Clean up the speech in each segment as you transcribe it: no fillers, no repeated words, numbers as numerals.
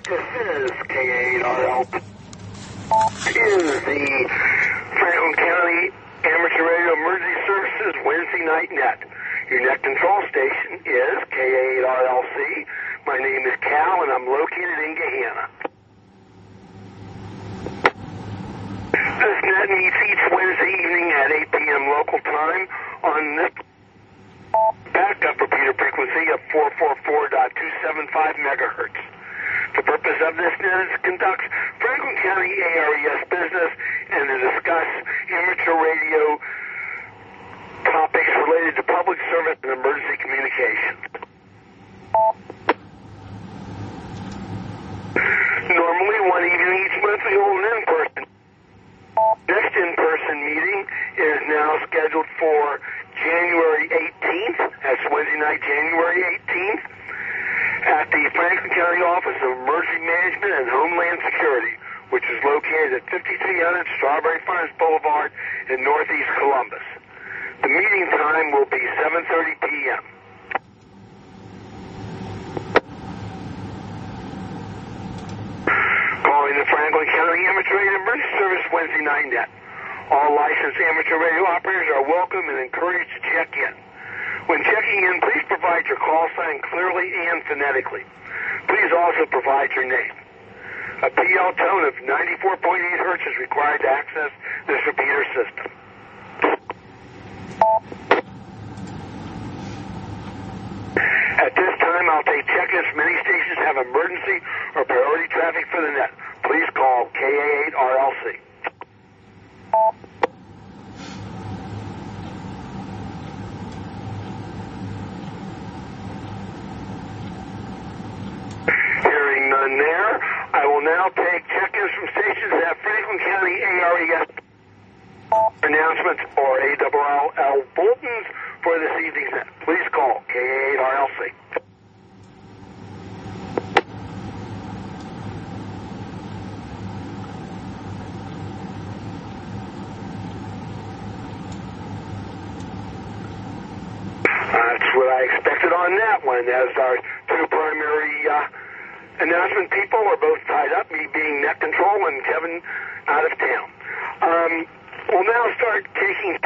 This is K8RL. Is the Franklin County Amateur Radio Emergency Services Wednesday Night Net. Your net control station is K8RLC. My name is Cal, and I'm located in Gahanna. This net meets each Wednesday evening at 8 p.m. local time on the backup repeater frequency of 444.275 megahertz. The purpose of this net is to conduct Franklin County ARES business and to discuss amateur radio topics related to public service and emergency communications. Normally, one evening each month we hold an in-person. Next in-person meeting is now scheduled for January 18th. That's Wednesday night, January 18th, at the Franklin County Office of Emergency Management and Homeland Security, which is located at 5300 Strawberry Farms Boulevard in Northeast Columbus. The meeting time will be 7:30 p.m. Calling the Franklin County Amateur Radio Emergency Service Wednesday Night Net. All licensed amateur radio operators are welcome and encouraged to check in. When checking in, please provide your call sign clearly and phonetically. Please also provide your name. A PL tone of 94.8 hertz is required to access this repeater system. At this time, I'll take check-ins from any stations that have emergency or priority traffic for the net. Please call KA8RLC. Hearing none there, I will now take check-ins from stations that have Franklin County ARES announcements or ARRL bulletins for this evening's net. Please call KA8RLC. That's what I expected on that one, as our two primary announcement people are both tied up, me being net control and Kevin out of town. We'll now start taking...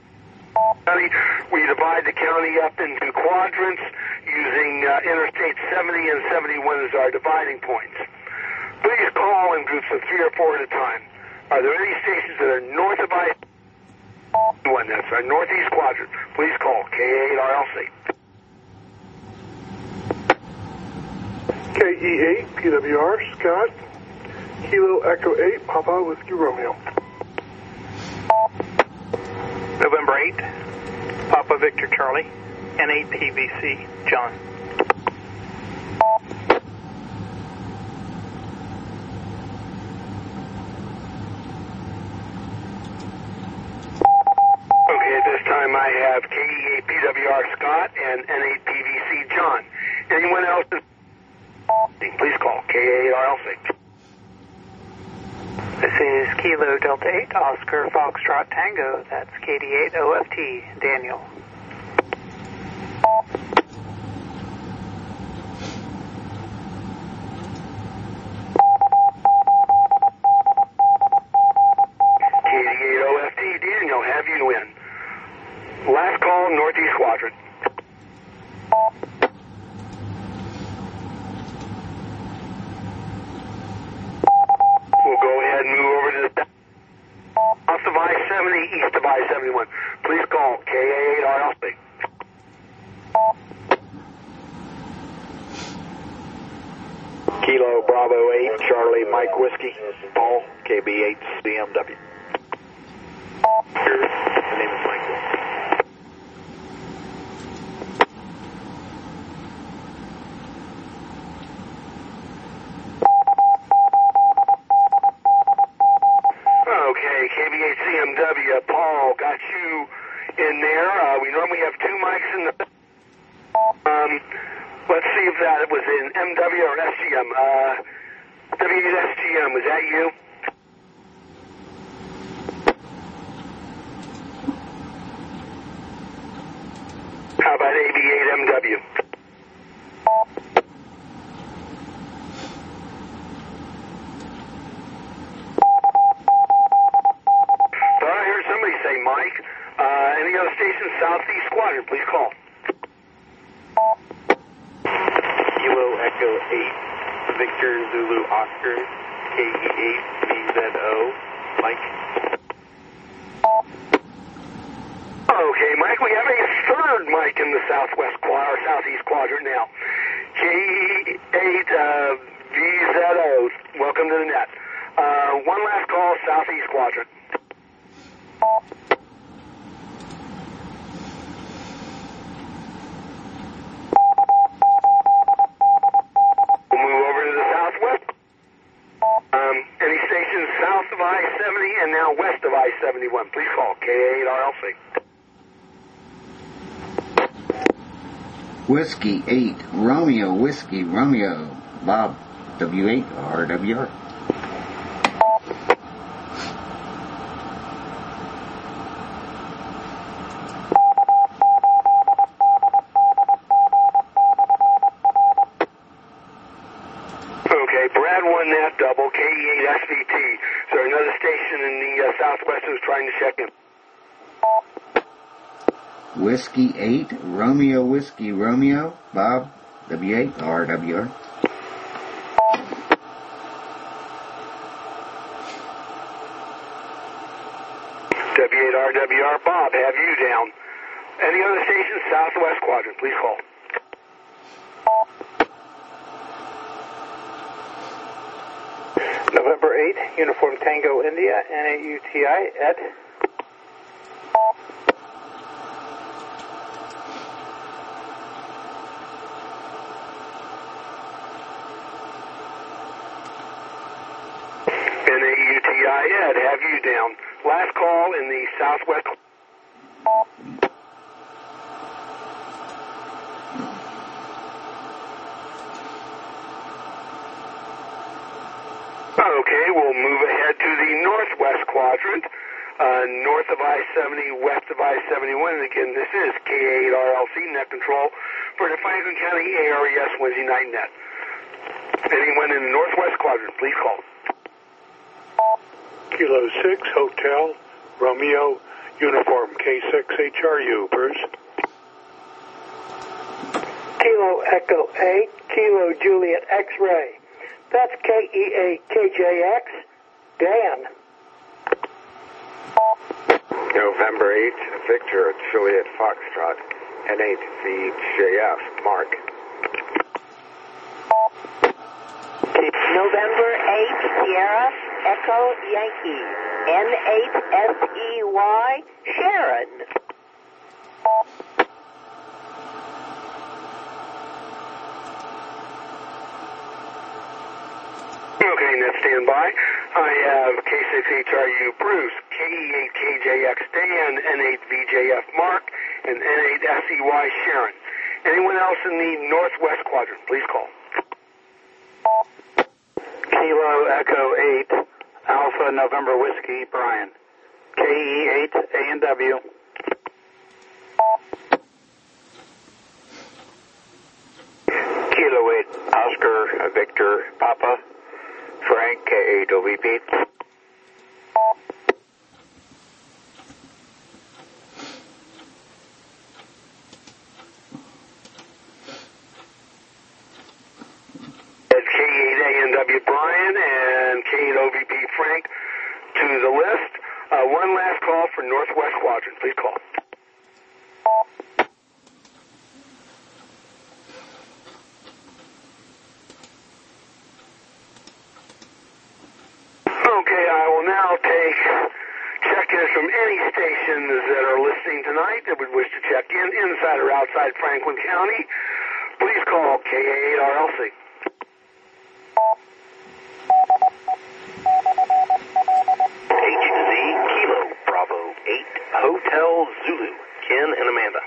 We divide the county up into quadrants using Interstate 70 and 71 as our dividing points. Please call in groups of 3 or 4 at a time. Are there any stations that are north of I-1? That's our northeast quadrant. Please call KA8RLC. KE8 PWR Scott, Kilo Echo 8 Papa Whiskey Romeo. November 8, Papa Victor Charlie, N8PVC, John. Okay, at this time I have KE8PWR Scott and N8PVC John. Anyone else? Please call KA8RLC. This is Kilo Delta 8, Oscar Foxtrot Tango. That's KD8 OFT, Daniel. KD8 OFT, Daniel, have you in. Last call, Northeast Quadrant. We'll go ahead and move over to the south of I-70, east of I-71. Please call KA8RLC. Kilo Bravo 8, Charlie Mike Whiskey, Paul, KB8 CMW. My name is Michael. Okay, KB8 CMW, Paul, got you in there. We normally have 2 mics in the... let's see if that was in MW or SGM. W8SGM, was that you? How about AB8MW? Southeast Squadron, please call. Kilo Echo 8, Victor Zulu Oscar, KE8 VZO, Mike. Okay, Mike, we have a third Mike in the Southeast Quadrant now. KE8 VZO, welcome to the net. One last call, Southeast Quadrant. We'll move over to the southwest. Any stations south of I-70 and now west of I-71, please call K8RLC. Whiskey 8, Romeo, Whiskey, Romeo, Bob, W8, RWR. Okay, Brad won that double, KE8SVT. Is there another station in the southwest who's trying to check in? Whiskey 8, Romeo, Whiskey, Romeo, Bob, W8, RWR. W8RWR, Bob, have you down. Any other stations, southwest quadrant, please call. November 8, Uniform Tango India, NAUTI, Ed. NAUTI, Ed, have you down. Last call in the southwest. Okay, we'll move ahead to the northwest quadrant, north of I-70, west of I-71. And again, this is K8RLC net control for the Franklin County ARES Wednesday night net. Anyone in the northwest quadrant, please call. Kilo 6, Hotel, Romeo, Uniform K6HRU, Bruce. Kilo Echo 8, Kilo Juliet X-Ray. That's KE8KJX, Dan. November 8, Victor Juliet Foxtrot, N8 VJF, Mark. November 8, Sierra Echo Yankee, N8SEY, Sharon. Okay, net standby. I have K6HRU Bruce, KE8KJX Dan, N8VJF Mark, and N8SEY Sharon. Anyone else in the northwest quadrant, please call. Kilo Echo 8, Alpha November Whiskey, Brian. KE8 A&W. Kilo 8, Oscar Victor Papa, Frank K8 OVP. K8 A&W Brian and K8 OVP Frank to the list. One last call for northwest quadrant. Please call. Okay, I will now take check-ins from any stations that are listening tonight that would wish to check in inside or outside Franklin County. Please call K8RLC. HZ Kilo Bravo 8 Hotel Zulu, Ken and Amanda.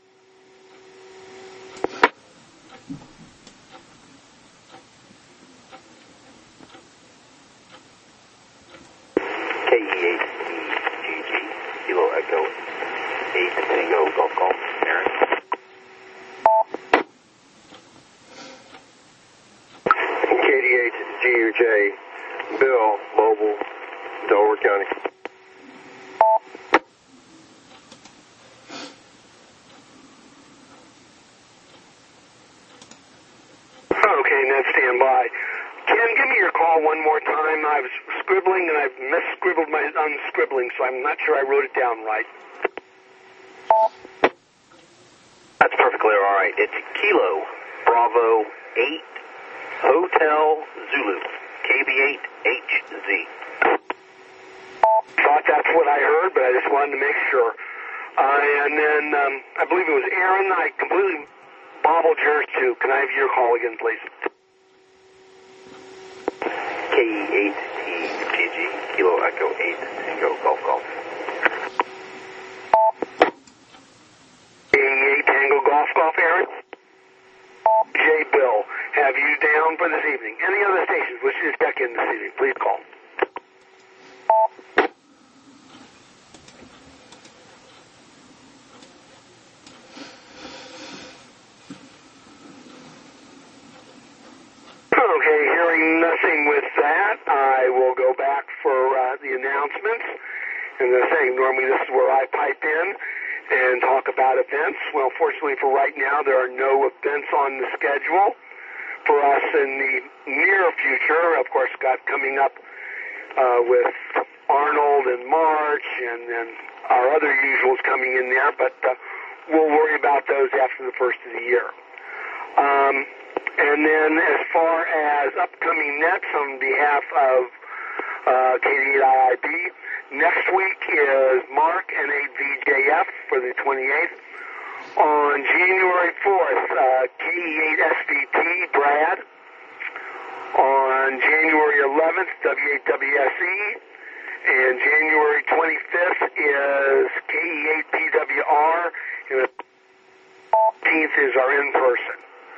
KE8 GG, Kilo Echo 8 Tango Golf Golf, Aaron. KD8 GUJ, Bill, Mobile, Delaware County. Ken, give me your call one more time. I was scribbling and I've misscribbled my unscribbling, so I'm not sure I wrote it down right. That's perfectly all right. It's Kilo Bravo 8 Hotel Zulu KB8HZ. Thought that's what I heard, but I just wanted to make sure. And then I believe it was Aaron. I completely bobbled yours too. Can I have your call again, please? KE8TGG, Kilo Echo 8, Tango Golf Golf. KE8 Tango Golf Golf, Aaron? J. Bill, have you down for this evening? Any other stations wishing to check in this evening, please call. Okay, hearing nothing with that, I will go back for the announcements. And as I say, normally this is where I pipe in and talk about events. Well, fortunately for right now, there are no events on the schedule for us in the near future. Of course, got coming up with Arnold in March, and then our other usuals coming in there, but we'll worry about those after the first of the year. And then as far as upcoming nets on behalf of KD8IIB, next week is Mark N8VJF for the 28th. On January 4th, KE8SVT Brad. On January 11th, W8WSE. And January 25th is KE8PWR. And the 15th is our in-person.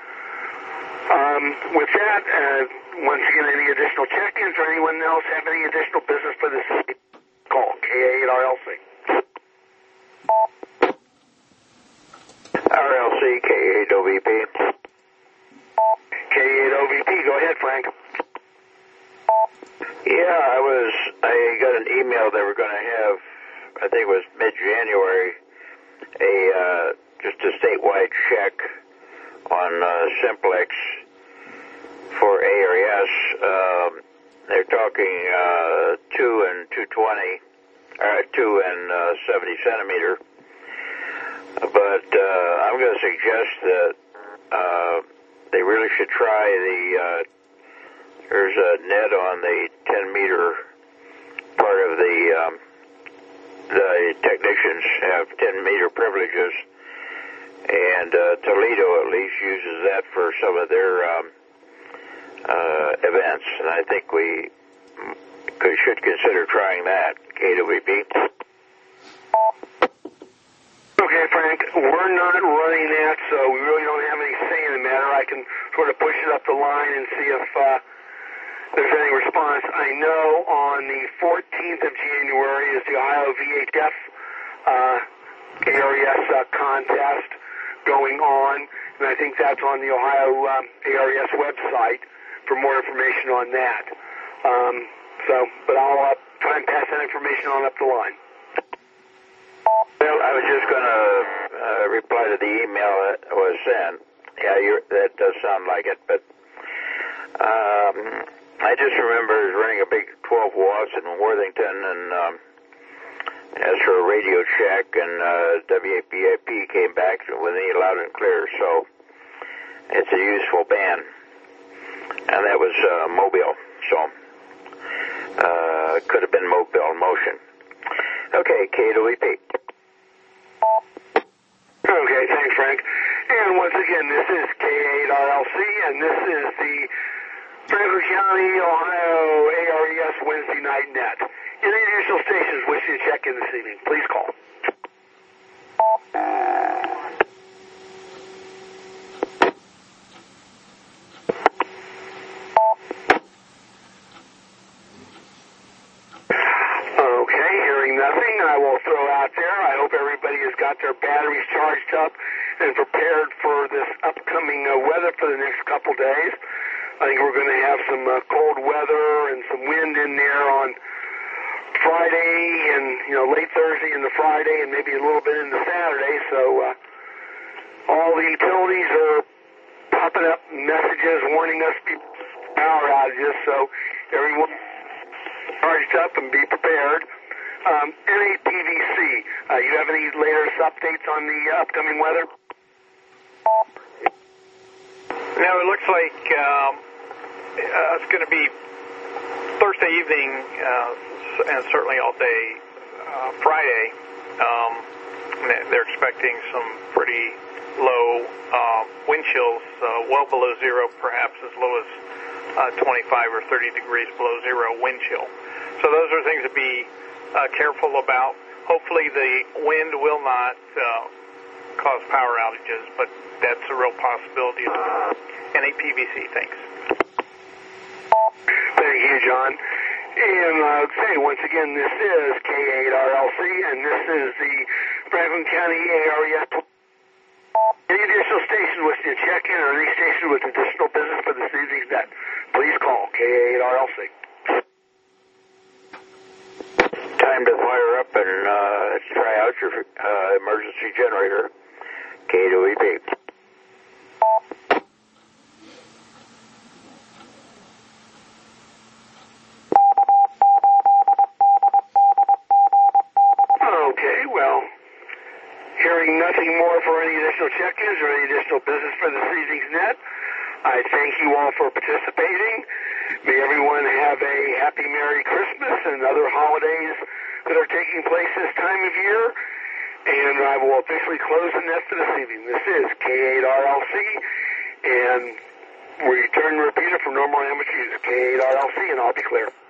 With that, once again, any additional check-ins or anyone else have any additional business for this call, KA8RLC. RLC, K8OVP. K8OVP, go ahead, Frank. Yeah, I got an email they were going to have, I think it was mid-January, just a statewide check on Simplex for ARS. They're talking 2 and 220, 2 and 70 centimeter. But I'm going to suggest that they really should try there's a net on the 10 meter part of the technicians have 10 meter privileges, and Toledo at least uses that for some of their events, and I think we should consider trying that. KWP. Okay, Frank, we're not running that, so we really don't have any say in the matter. I can sort of push it up the line and see if there's any response. I know on the 14th of January is the Ohio VHF ARES contest going on, and I think that's on the Ohio ARES website for more information on that. But I'll try and pass that information on up the line. Well, I was just going to reply to the email that was sent. Yeah, that does sound like it, but I just remember running a big 12 watts in Worthington and asked for a radio check, and WAPIP came back with me loud and clear, so it's a useful band. And that was Mobile, so could have been Mobile Motion. Okay, KWP. Okay, thanks, Frank. And once again, this is K8RLC, and this is the Franklin County, Ohio ARES Wednesday Night Net. Any additional stations wishing to check in this evening, please call. Okay, hearing nothing, I will throw out there. I hope everybody has got their batteries charged up and prepared for this upcoming weather for the next couple days. I think we're going to have some cold weather and some wind in there on Friday and, late Thursday into Friday and maybe a little bit into Saturday. So all the utilities are popping up messages warning us power outages, so everyone charged up and be prepared. NAPVC, you have any latest updates on the upcoming weather? No, it looks like it's going to be Thursday evening and certainly all day Friday. They're expecting some pretty low wind chills, well below zero, perhaps as low as 25 or 30 degrees below zero wind chill. So those are things to be careful about. Hopefully the wind will not cause power outages, but that's a real possibility. NAPVC, thanks. Thank you, John. And say once again, this is K8RLC, and this is the Franklin County ARES. Any additional stations wishing to check in, or any station with additional business for this evening's net, please call K8RLC. Time to fire up and try out your emergency generator, K2EP. Okay, well, hearing nothing more for any additional check-ins or any additional business for this evening's net, I thank you all for participating. May everyone have a happy Merry Christmas and other holidays that are taking place this time of year. And I will officially close the net for this evening. This is K8RLC, and we return the repeater from normal amateur use, K8RLC, and I'll be clear.